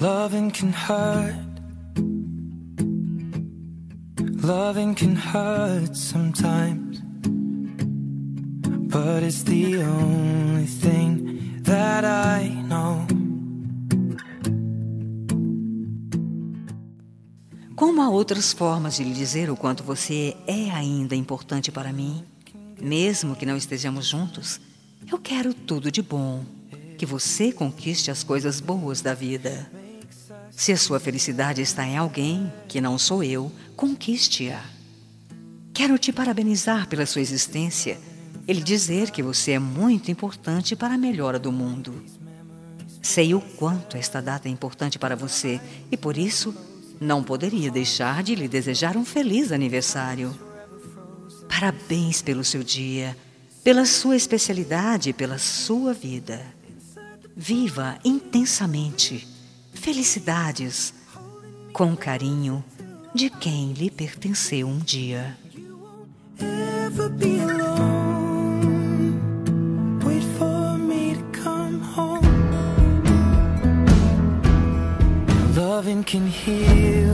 Loving can hurt. Loving can hurt sometimes, but it's the only thing that I know. Como há outras formas de lhe dizer o quanto você é ainda importante para mim, mesmo que não estejamos juntos, eu quero tudo de bom, que você conquiste as coisas boas da vida. Se a sua felicidade está em alguém que não sou eu, conquiste-a. Quero te parabenizar pela sua existência e lhe dizer que você é muito importante para a melhora do mundo. Sei o quanto esta data é importante para você e, por isso, não poderia deixar de lhe desejar um feliz aniversário. Parabéns pelo seu dia, pela sua especialidade e pela sua vida. Viva intensamente. Felicidades, com carinho, de quem lhe pertenceu um dia. Ever be alone? Wait for me to come home. Loving can heal.